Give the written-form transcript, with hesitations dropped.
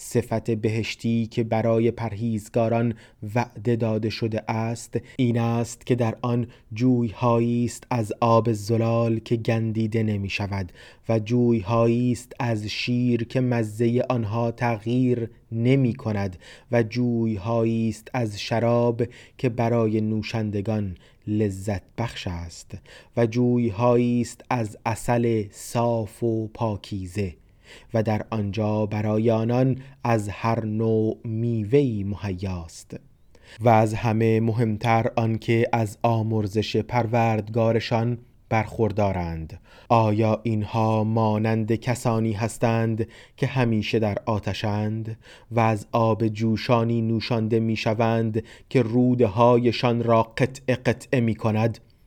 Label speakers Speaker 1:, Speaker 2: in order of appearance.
Speaker 1: صفت بهشتی که برای پرهیزگاران وعده داده شده است این است که در آن جوی‌هایی است از آب زلال که گندیده نمی شود و جوی‌هایی است از شیر که مزه آنها تغییر نمی کند و جوی‌هایی است از شراب که برای نوشندگان لذت بخش است و جوی‌هایی است از عسل صاف و پاکیزه و در آنجا برای آنان از هر نوع میوه‌ای مهیاست. و از همه مهمتر آنکه از آمرزش پروردگارشان برخوردارند. آیا اینها مانند کسانی هستند که همیشه در آتشند و از آب جوشانی نوشانده می شوند که روده هایشان را قطعه قطعه می کند؟